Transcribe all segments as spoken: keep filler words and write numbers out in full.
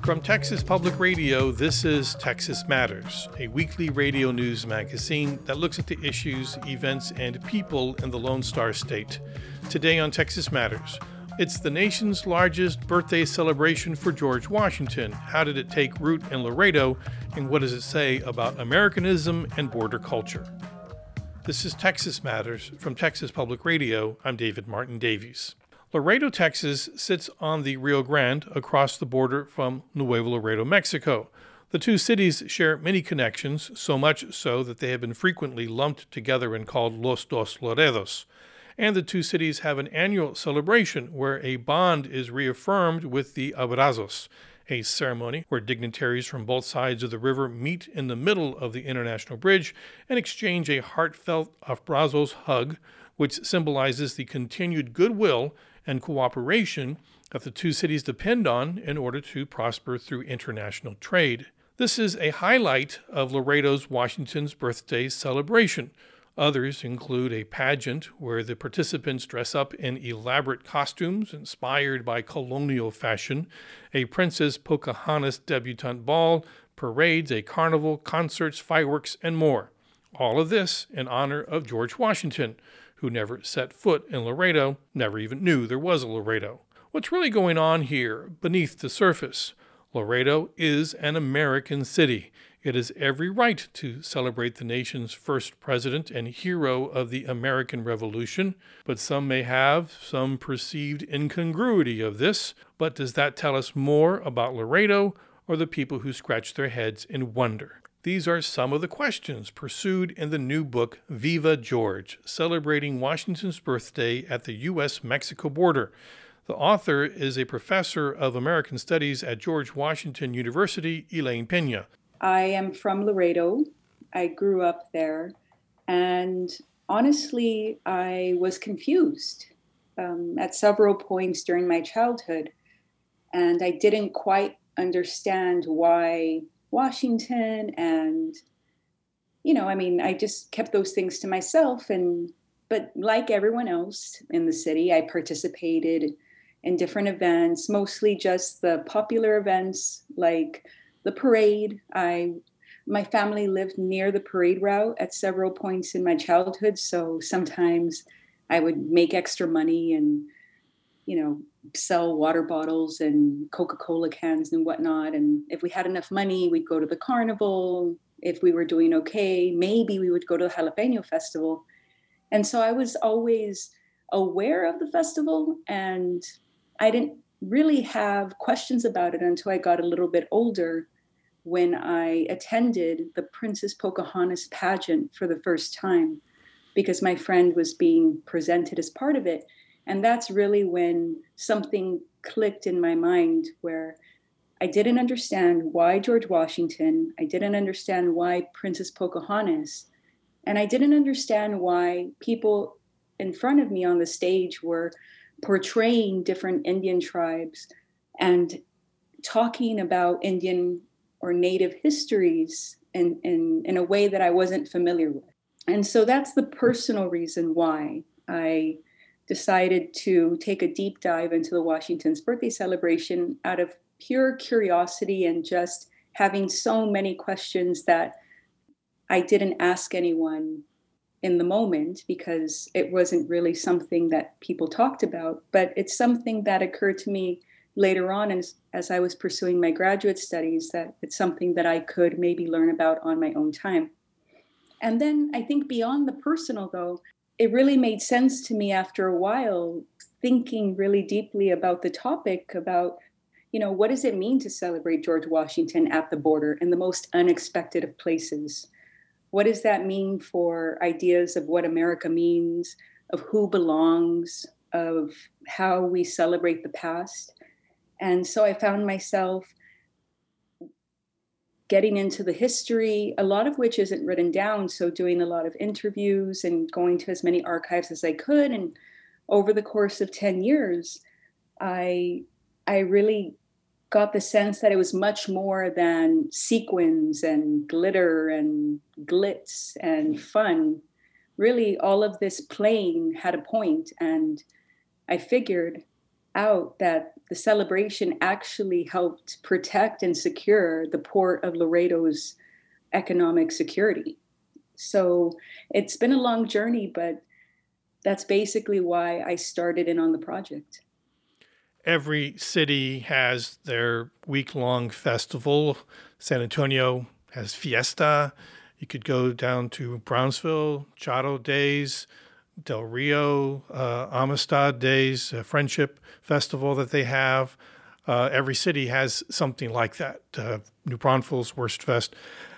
From Texas Public Radio, this is Texas Matters, a weekly radio news magazine that looks at the issues, events, and people in the Lone Star State. Today on Texas Matters, it's the nation's largest birthday celebration for George Washington. How did it take root in Laredo, and what does it say about Americanism and border culture? This is Texas Matters from Texas Public Radio. I'm David Martin Davies. Laredo, Texas sits on the Rio Grande across the border from Nuevo Laredo, Mexico. The two cities share many connections, so much so that they have been frequently lumped together and called Los Dos Laredos. And the two cities have an annual celebration where a bond is reaffirmed with the abrazos, a ceremony where dignitaries from both sides of the river meet in the middle of the International Bridge and exchange a heartfelt abrazos hug, which symbolizes the continued goodwill and cooperation that the two cities depend on in order to prosper through international trade. This is a highlight of Laredo's Washington's birthday celebration. Others include a pageant where the participants dress up in elaborate costumes inspired by colonial fashion, a Princess Pocahontas debutante ball, parades, a carnival, concerts, fireworks, and more. All of this in honor of George Washington, who never set foot in Laredo, never even knew there was a Laredo. What's really going on here beneath the surface? Laredo is an American city. It has every right to celebrate the nation's first president and hero of the American Revolution, but some may have some perceived incongruity of this. But does that tell us more about Laredo or the people who scratch their heads in wonder? These are some of the questions pursued in the new book, Viva George, celebrating Washington's birthday at the U S Mexico border. The author is a professor of American Studies at George Washington University, Elaine Pena. I am from Laredo. I grew up there. And honestly, I was confused um, at several points during my childhood. And I didn't quite understand why Washington and, you know, I mean, I just kept those things to myself. And, but like everyone else in the city, I participated in different events, mostly just the popular events like the parade. I, my family lived near the parade route at several points in my childhood. So sometimes I would make extra money and, you know, sell water bottles and Coca-Cola cans and whatnot. And if we had enough money, we'd go to the carnival. If we were doing okay, maybe we would go to the Jalapeno Festival. And so I was always aware of the festival, and I didn't really have questions about it until I got a little bit older, when I attended the Princess Pocahontas pageant for the first time, because my friend was being presented as part of it. And that's really when something clicked in my mind, where I didn't understand why George Washington, I didn't understand why Princess Pocahontas, and I didn't understand why people in front of me on the stage were portraying different Indian tribes and talking about Indian or Native histories in, in, in a way that I wasn't familiar with. And so that's the personal reason why I decided to take a deep dive into the Washington's birthday celebration out of pure curiosity and just having so many questions that I didn't ask anyone in the moment, because it wasn't really something that people talked about. But it's something that occurred to me later on as, as I was pursuing my graduate studies, that it's something that I could maybe learn about on my own time. And then I think beyond the personal, though, it really made sense to me after a while, thinking really deeply about the topic, about, you know, what does it mean to celebrate George Washington at the border in the most unexpected of places? What does that mean for ideas of what America means, of who belongs, of how we celebrate the past? And so I found myself getting into the history, a lot of which isn't written down. So doing a lot of interviews and going to as many archives as I could. And over the course of ten years, I, I really got the sense that it was much more than sequins and glitter and glitz and fun. Really, all of this playing had a point. And I figured out that the celebration actually helped protect and secure the port of Laredo's economic security. So it's been a long journey, but that's basically why I started in on the project. Every city has their week-long festival. San Antonio has Fiesta. You could go down to Brownsville, Charo Days, Del Rio, uh, Amistad Days, a friendship festival that they have. Uh, every city has something like that. Uh, New Braunfels, Wurstfest.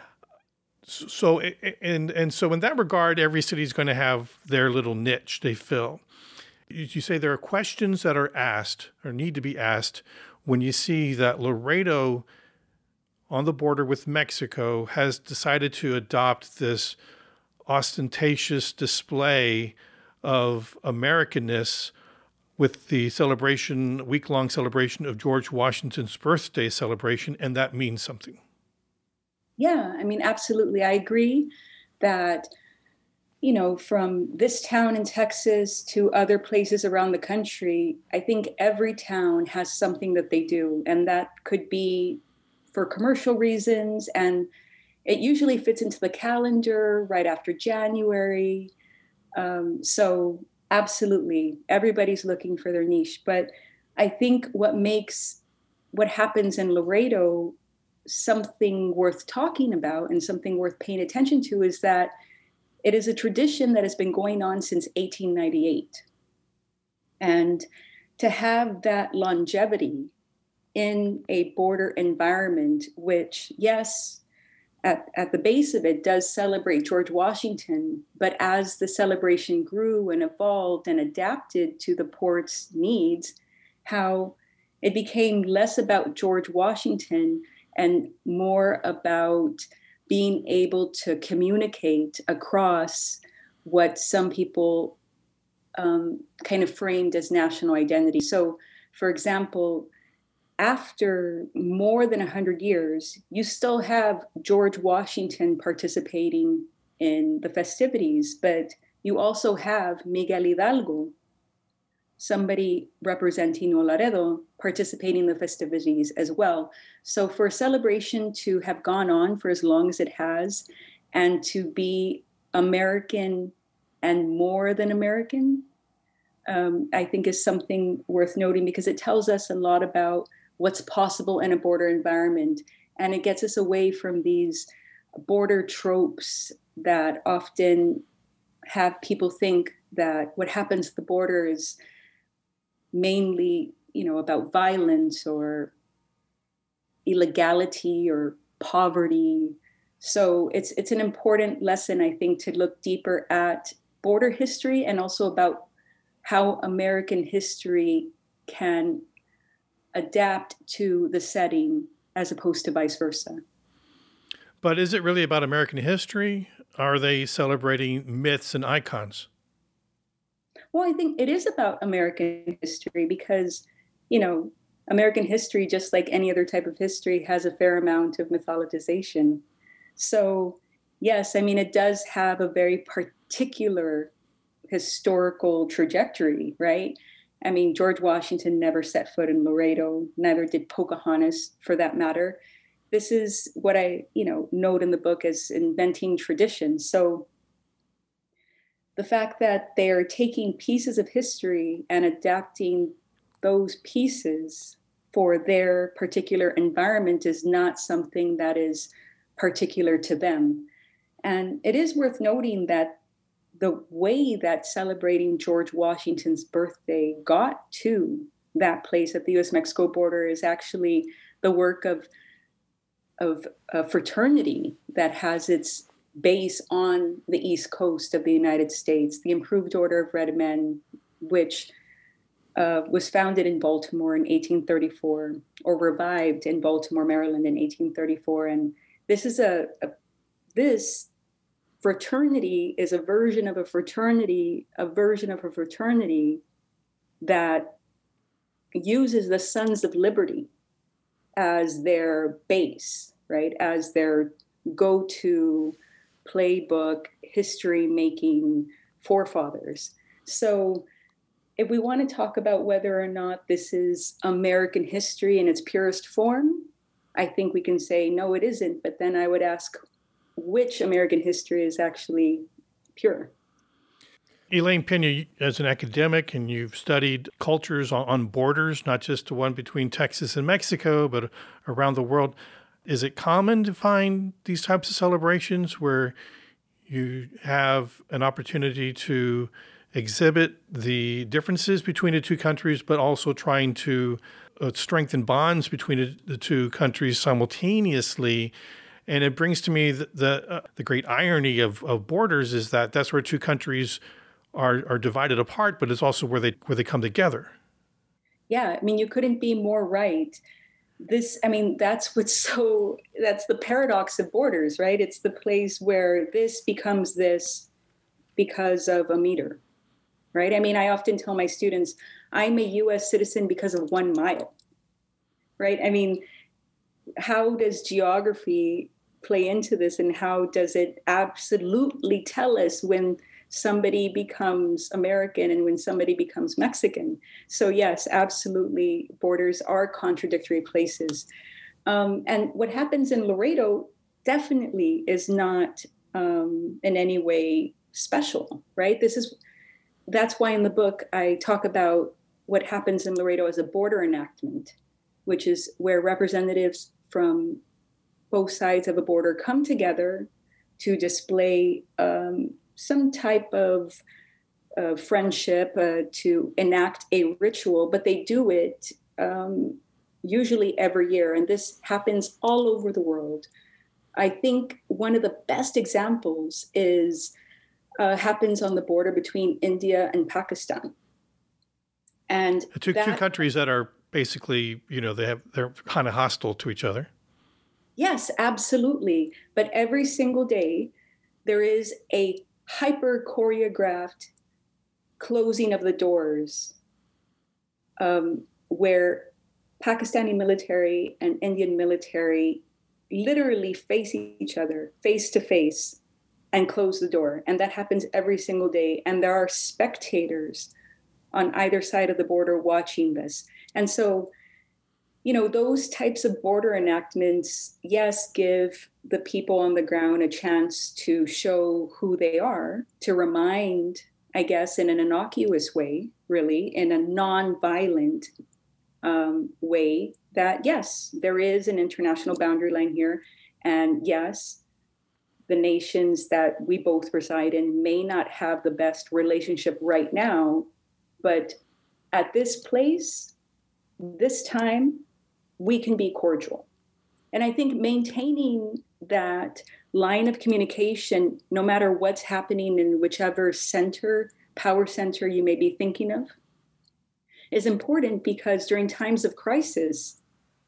So, and and so in that regard, every city is going to have their little niche they fill. You say there are questions that are asked or need to be asked when you see that Laredo on the border with Mexico has decided to adopt this ostentatious display of Americanness with the celebration, week-long celebration of George Washington's birthday celebration, and that means something. Yeah, I mean, absolutely. I agree that, you know, from this town in Texas to other places around the country, I think every town has something that they do, and that could be for commercial reasons, and it usually fits into the calendar right after January. Um, so absolutely, everybody's looking for their niche. But I think what makes what happens in Laredo something worth talking about and something worth paying attention to is that it is a tradition that has been going on since eighteen ninety-eight. And to have that longevity in a border environment, which, yes, at, at the base of it does celebrate George Washington, but as the celebration grew and evolved and adapted to the port's needs, how it became less about George Washington and more about being able to communicate across what some people um, kind of framed as national identity. So, for example, after more than one hundred years, you still have George Washington participating in the festivities, but you also have Miguel Hidalgo, somebody representing Laredo, participating in the festivities as well. So for a celebration to have gone on for as long as it has and to be American and more than American, um, I think is something worth noting because it tells us a lot about what's possible in a border environment. And it gets us away from these border tropes that often have people think that what happens at the border is mainly, you know, about violence or illegality or poverty. So it's it's an important lesson, I think, to look deeper at border history and also about how American history can adapt to the setting as opposed to vice versa. But is it really about American history? Are they celebrating myths and icons? Well, I think it is about American history because, you know, American history, just like any other type of history, has a fair amount of mythologization. So, yes, I mean, it does have a very particular historical trajectory, right? I mean, George Washington never set foot in Laredo, neither did Pocahontas for that matter. This is what I, you know, note in the book as inventing tradition. So the fact that they're taking pieces of history and adapting those pieces for their particular environment is not something that is particular to them. And it is worth noting that the way that celebrating George Washington's birthday got to that place at the U S Mexico border is actually the work of, of a fraternity that has its base on the East Coast of the United States, the Improved Order of Red Men, which uh, was founded in Baltimore in eighteen thirty-four or revived in Baltimore, Maryland in eighteen thirty-four. And this is a, a this fraternity is a version of a fraternity, a version of a fraternity that uses the Sons of Liberty as their base, right? As their go-to playbook, history-making forefathers. So if we want to talk about whether or not this is American history in its purest form, I think we can say, no, it isn't. But then I would ask, which American history is actually pure? Elaine Pena, as an academic, and you've studied cultures on, on borders, not just the one between Texas and Mexico, but around the world. Is it common to find these types of celebrations where you have an opportunity to exhibit the differences between the two countries, but also trying to uh, strengthen bonds between the, the two countries simultaneously? And it brings to me the the, uh, the great irony of, of borders is that that's where two countries are are divided apart, but it's also where they where they come together. Yeah, I mean, you couldn't be more right. This, I mean, that's what's so, that's the paradox of borders, right? It's the place where this becomes this because of a meter, right? I mean, I often tell my students, I'm a U S citizen because of one mile, right? I mean, how does geography play into this, and how does it absolutely tell us when somebody becomes American and when somebody becomes Mexican? So yes, absolutely, borders are contradictory places. Um, and what happens in Laredo definitely is not um, in any way special, right? This is, that's why in the book I talk about what happens in Laredo as a border enactment, which is where representatives from both sides of a border come together to display um, some type of uh, friendship, uh, to enact a ritual, but they do it um, usually every year. And this happens all over the world. I think one of the best examples is uh, happens on the border between India and Pakistan. And two, that, two countries that are basically, you know, they have, they're kind of hostile to each other. Yes, absolutely. But every single day, there is a hyper choreographed closing of the doors um, where Pakistani military and Indian military literally face each other face to face and close the door. And that happens every single day. And there are spectators on either side of the border watching this. And so, you know, those types of border enactments, yes, give the people on the ground a chance to show who they are, to remind, I guess, in an innocuous way, really, in a non-violent um, way, that yes, there is an international boundary line here. And yes, the nations that we both reside in may not have the best relationship right now, but at this place, this time, we can be cordial. And I think maintaining that line of communication, no matter what's happening in whichever center, power center you may be thinking of, is important, because during times of crisis,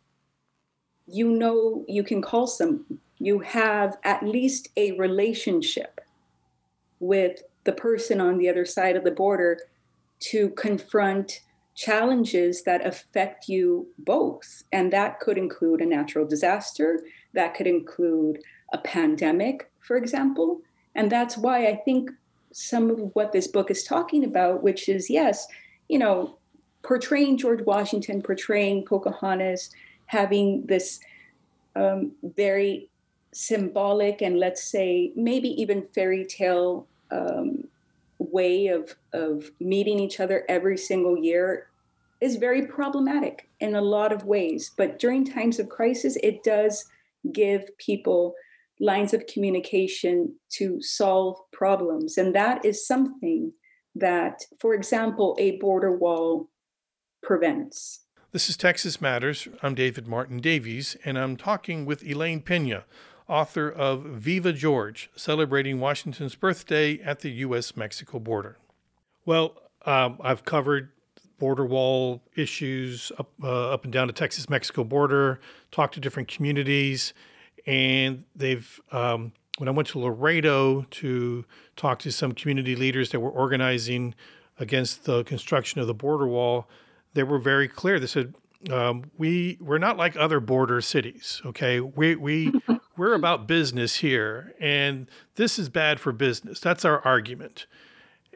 you know you can call someone. You have at least a relationship with the person on the other side of the border to confront challenges that affect you both. And that could include a natural disaster, that could include a pandemic, for example. And that's why I think some of what this book is talking about, which is, yes, you know, portraying George Washington, portraying Pocahontas, having this um, very symbolic and, let's say, maybe even fairy tale um, way of, of meeting each other every single year is very problematic in a lot of ways. But during times of crisis, it does give people lines of communication to solve problems. And that is something that, for example, a border wall prevents. This is Texas Matters. I'm David Martin Davies, and I'm talking with Elaine Pena, author of Viva George, celebrating Washington's birthday at the U S Mexico border. Well, um, I've covered border wall issues up, uh, up and down the Texas-Mexico border, talked to different communities, and they've, um, when I went to Laredo to talk to some community leaders that were organizing against the construction of the border wall, they were very clear. They said, um, we, we're not like other border cities, okay? We, we, we're about business here, and this is bad for business. That's our argument.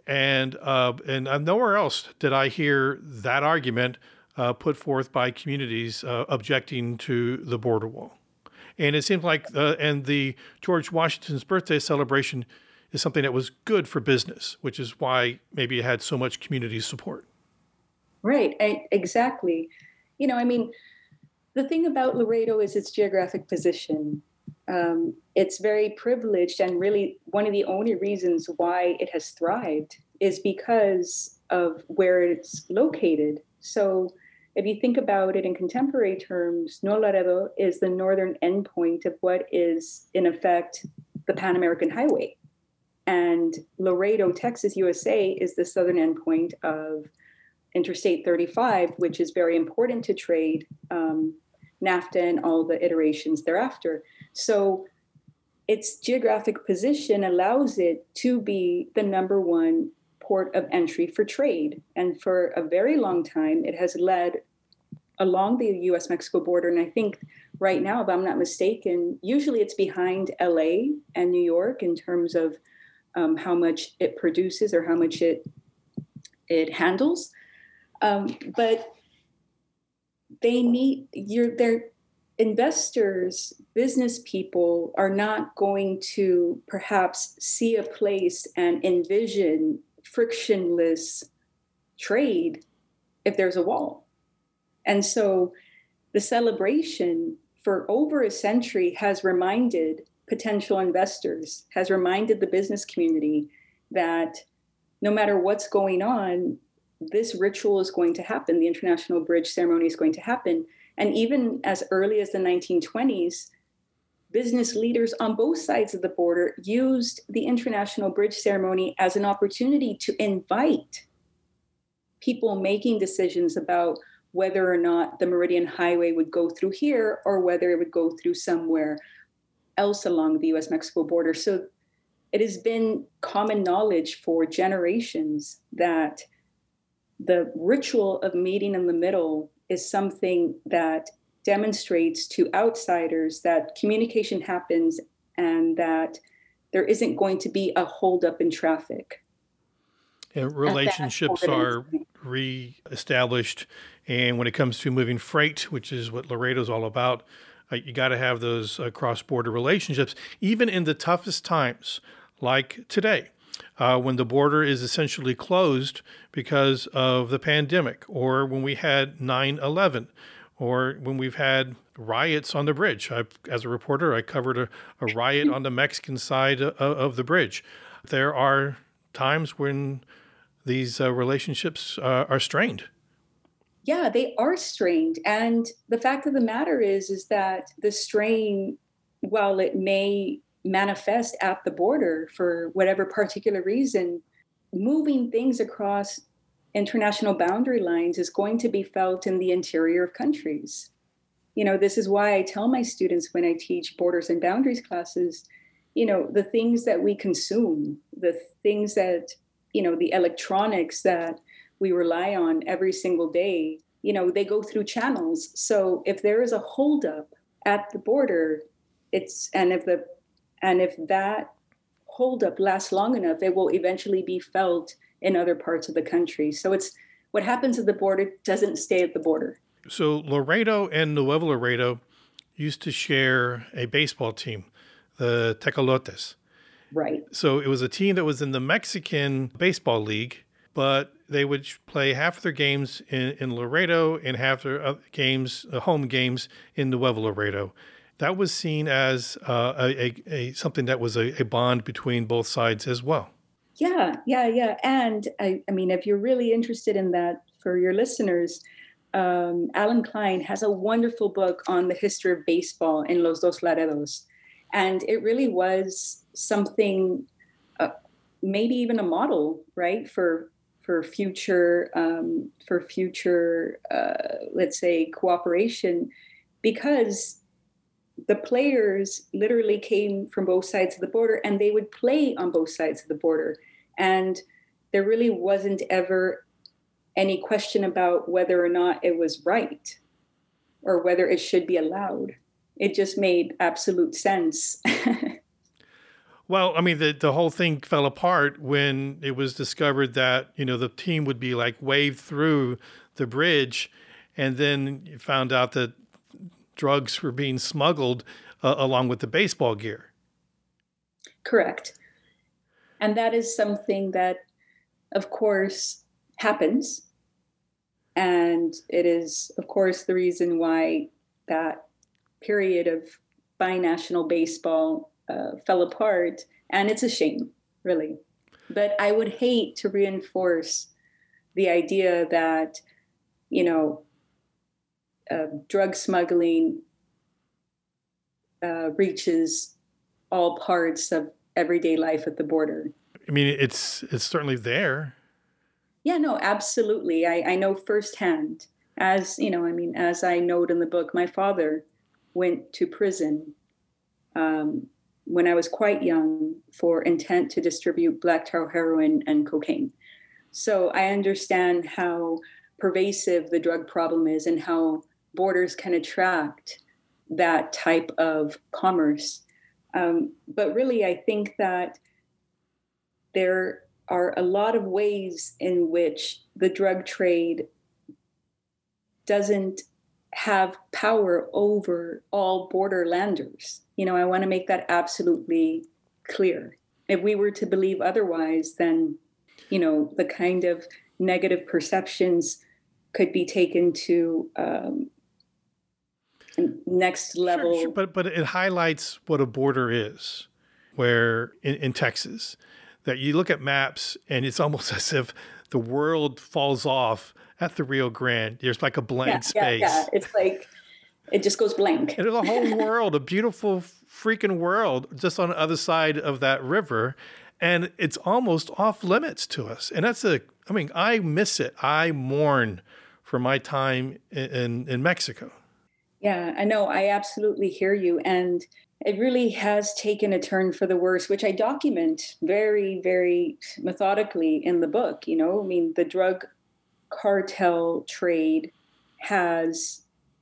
And uh, and uh, nowhere else did I hear that argument uh, put forth by communities uh, objecting to the border wall. And it seemed like, uh, and the George Washington's birthday celebration is something that was good for business, which is why maybe it had so much community support. Right, I, exactly. You know, I mean, the thing about Laredo is its geographic position. Um, it's very privileged, and really one of the only reasons why it has thrived is because of where it's located. So if you think about it in contemporary terms, Nuevo Laredo is the northern endpoint of what is, in effect, the Pan American Highway. And Laredo, Texas, U S A, is the southern endpoint of Interstate thirty-five, which is very important to trade, um, NAFTA and all the iterations thereafter. So its geographic position allows it to be the number one port of entry for trade. And for a very long time, it has led along the U S Mexico border. And I think right now, if I'm not mistaken, usually it's behind L A and New York in terms of um, how much it produces or how much it it handles. Um, but they need your their investors, business people are not going to perhaps see a place and envision frictionless trade if there's a wall. And so the celebration for over a century has reminded potential investors, has reminded the business community that no matter what's going on, this ritual is going to happen. The International Bridge Ceremony is going to happen. And even as early as the nineteen twenties, business leaders on both sides of the border used the International Bridge Ceremony as an opportunity to invite people making decisions about whether or not the Meridian Highway would go through here or whether it would go through somewhere else along the U S Mexico border. So it has been common knowledge for generations that the ritual of meeting in the middle is something that demonstrates to outsiders that communication happens and that there isn't going to be a holdup in traffic. And relationships are reestablished. And when it comes to moving freight, which is what Laredo is all about, uh, you got to have those uh, cross-border relationships, even in the toughest times, like today. Uh, when the border is essentially closed because of the pandemic, or when we had nine eleven, or when we've had riots on the bridge. I, as a reporter, I covered a, a riot on the Mexican side of, of the bridge. There are times when these uh, relationships uh, are strained. Yeah, they are strained. And the fact of the matter is, is that the strain, while it may manifest at the border for whatever particular reason, moving things across international boundary lines is going to be felt in the interior of countries. You know, this is why I tell my students when I teach borders and boundaries classes, you know, the things that we consume, the things that, you know, the electronics that we rely on every single day, you know, they go through channels. So if there is a holdup at the border, it's, and if the And if that holdup lasts long enough, it will eventually be felt in other parts of the country. So it's what happens at the border doesn't stay at the border. So Laredo and Nuevo Laredo used to share a baseball team, the Tecolotes. Right. So it was a team that was in the Mexican Baseball League, but they would play half of their games in, in Laredo and half their games, uh, home games in Nuevo Laredo. That was seen as uh, a, a, a something that was a, a bond between both sides as well. Yeah, yeah, yeah. And I, I mean, if you're really interested in that for your listeners, um, Alan Klein has a wonderful book on the history of baseball in Los Dos Laredos. And it really was something, uh, maybe even a model, right, for for future, um, for future, uh, let's say, cooperation, because the players literally came from both sides of the border and they would play on both sides of the border. And there really wasn't ever any question about whether or not it was right or whether it should be allowed. It just made absolute sense. Well, I mean, the, the whole thing fell apart when it was discovered that, you know, the team would be like waved through the bridge, and then you found out that drugs were being smuggled uh, along with the baseball gear. Correct. And that is something that, of course, happens. And it is, of course, the reason why that period of binational baseball uh, fell apart. And it's a shame, really. But I would hate to reinforce the idea that, you know, uh, drug smuggling uh, reaches all parts of everyday life at the border. I mean, it's it's certainly there. Yeah, no, absolutely. I, I know firsthand. As you know, I mean, as I note in the book, my father went to prison um, when I was quite young for intent to distribute black tar heroin and cocaine. So I understand how pervasive the drug problem is and how borders can attract that type of commerce. Um, but really, I think that there are a lot of ways in which the drug trade doesn't have power over all borderlanders. You know, I want to make that absolutely clear. If we were to believe otherwise, then, you know, the kind of negative perceptions could be taken to um, next level. Sure, sure, but but it highlights what a border is, where in, in Texas, that you look at maps and it's almost as if the world falls off at the Rio Grande. There's like a blank yeah, space. Yeah, yeah, it's like it just goes blank. And there's a whole world, a beautiful freaking world just on the other side of that river. And it's almost off limits to us. And that's a, I mean, I miss it. I mourn for my time in, in, in Mexico. Yeah, I know. I absolutely hear you. And it really has taken a turn for the worse, which I document very, very methodically in the book. You know, I mean, the drug cartel trade has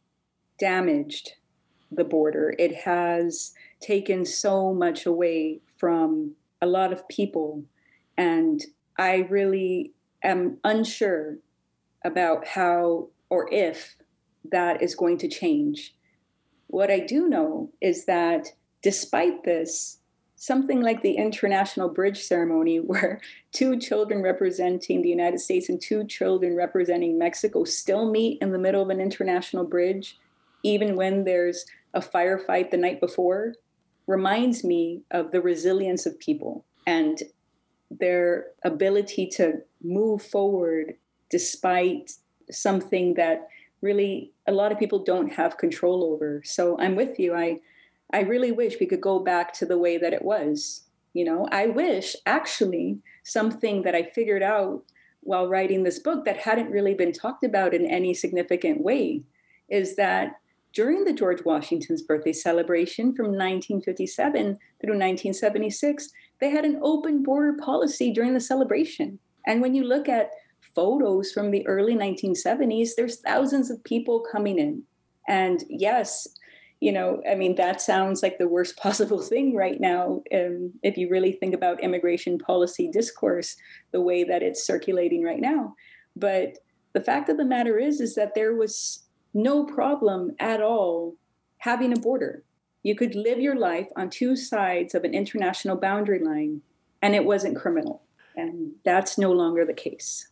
damaged the border. It has taken so much away from a lot of people. And I really am unsure about how or if that is going to change. What I do know is that despite this, something like the International Bridge Ceremony, where two children representing the United States and two children representing Mexico still meet in the middle of an international bridge, even when there's a firefight the night before, reminds me of the resilience of people and their ability to move forward despite something that really a lot of people don't have control over. So I'm with you. I I really wish we could go back to the way that it was. You know, I wish actually something that I figured out while writing this book that hadn't really been talked about in any significant way is that during the George Washington's birthday celebration from nineteen fifty-seven through nineteen seventy-six, they had an open border policy during the celebration. And when you look at photos from the early nineteen seventies, there's thousands of people coming in. And yes, you know, I mean, that sounds like the worst possible thing right now. Um, if you really think about immigration policy discourse, the way that it's circulating right now. But the fact of the matter is, is that there was no problem at all having a border. You could live your life on two sides of an international boundary line, and it wasn't criminal. And that's no longer the case.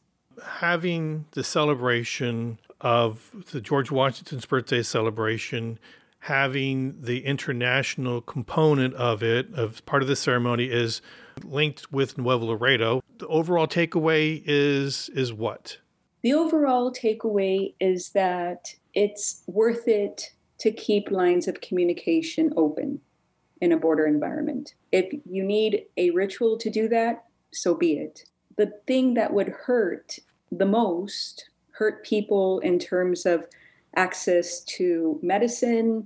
Having the celebration of the George Washington's birthday celebration, having the international component of it, of part of the ceremony, is linked with Nuevo Laredo. The overall takeaway is is what? The overall takeaway is that it's worth it to keep lines of communication open in a border environment. If you need a ritual to do that, so be it. The thing that would hurt the most, hurt people in terms of access to medicine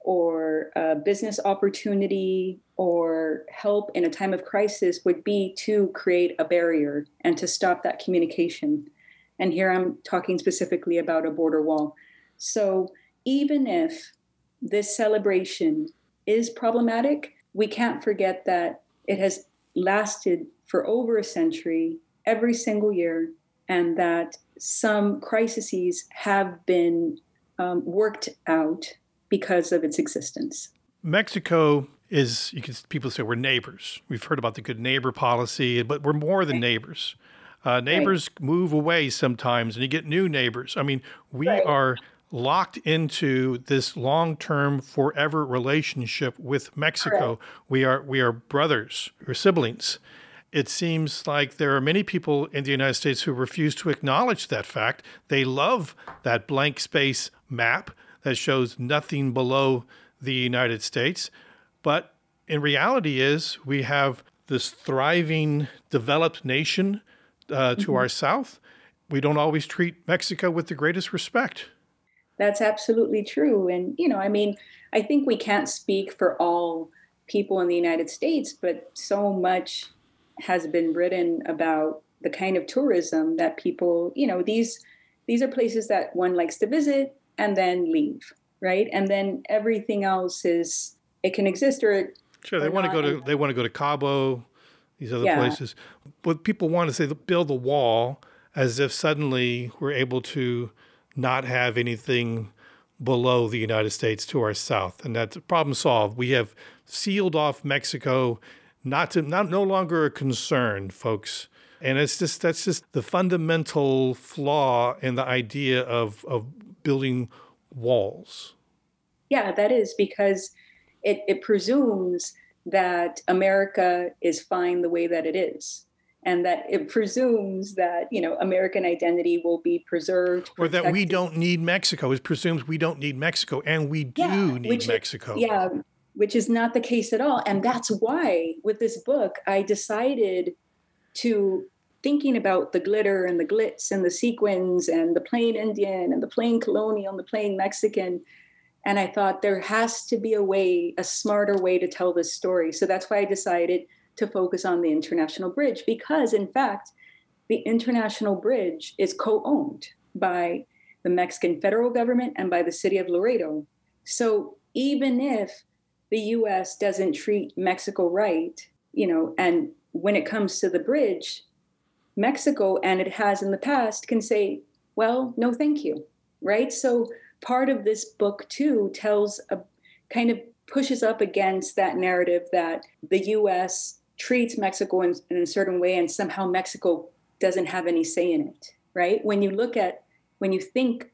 or uh, business opportunity or help in a time of crisis, would be to create a barrier and to stop that communication. And here I'm talking specifically about a border wall. So even if this celebration is problematic, we can't forget that It has lasted for over a century, every single year, and that some crises have been um, worked out because of its existence. Mexico is, you can, people say we're neighbors. We've heard about the good neighbor policy, but we're more than neighbors. Uh, neighbors right. move away sometimes, and you get new neighbors. I mean, we right. are locked into this long-term, forever relationship with Mexico. Correct. We are we are brothers or siblings. It seems like there are many people in the United States who refuse to acknowledge that fact. They love that blank space map that shows nothing below the United States. But in reality is we have this thriving, developed nation uh, to mm-hmm. our south. We don't always treat Mexico with the greatest respect. That's absolutely true. And, you know, I mean, I think we can't speak for all people in the United States, but so much has been written about the kind of tourism that people, you know, these these are places that one likes to visit and then leave, right? And then everything else is, it can exist or sure they or want to go to they want to go to Cabo, these other yeah. places. But people want to say build a wall as if suddenly we're able to not have anything below the United States to our south, and that's problem solved. We have sealed off Mexico, not to not no longer a concern, folks. And it's just that's just the fundamental flaw in the idea of of building walls. Yeah, that is because it, it presumes that America is fine the way that it is. And that it presumes that, you know, American identity will be preserved. Or protected. That we don't need Mexico. It presumes we don't need Mexico, and we do yeah, need which, Mexico. Yeah, which is not the case at all. And that's why, with this book, I decided to, thinking about the glitter and the glitz and the sequins and the plain Indian and the plain colonial and the plain Mexican. And I thought there has to be a way, a smarter way to tell this story. So that's why I decided to focus on the International Bridge, because in fact, the International Bridge is co-owned by the Mexican federal government and by the city of Laredo. So even if the U S doesn't treat Mexico right, you know, and when it comes to the bridge, Mexico, and it has in the past, can say, well, no, thank you, right? So part of this book too tells a kind of pushes up against that narrative that the U S treats Mexico in, in a certain way and somehow Mexico doesn't have any say in it, right? When you look at, when you think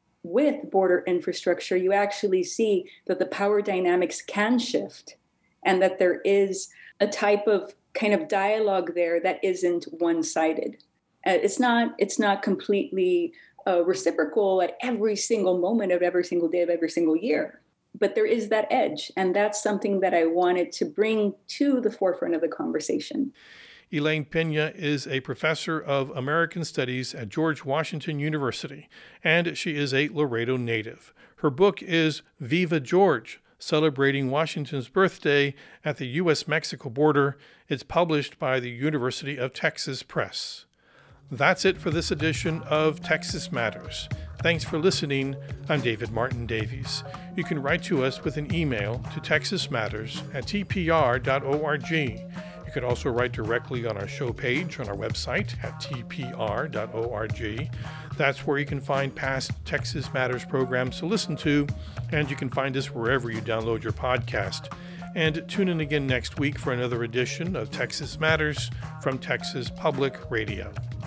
with border infrastructure, you actually see that the power dynamics can shift and that there is a type of kind of dialogue there that isn't one-sided. Uh, it's not, it's not completely uh, reciprocal at every single moment of every single day of every single year. But there is that edge, and that's something that I wanted to bring to the forefront of the conversation. Elaine Pena is a professor of American Studies at George Washington University, and she is a Laredo native. Her book is Viva George, Celebrating Washington's Birthday at the U S Mexico Border. It's published by the University of Texas Press. That's it for this edition of Texas Matters. Thanks for listening. I'm David Martin Davies. You can write to us with an email to texas matters at t p r dot org. You could also write directly on our show page on our website at t p r dot org. That's where you can find past Texas Matters programs to listen to, and you can find us wherever you download your podcast. And tune in again next week for another edition of Texas Matters from Texas Public Radio.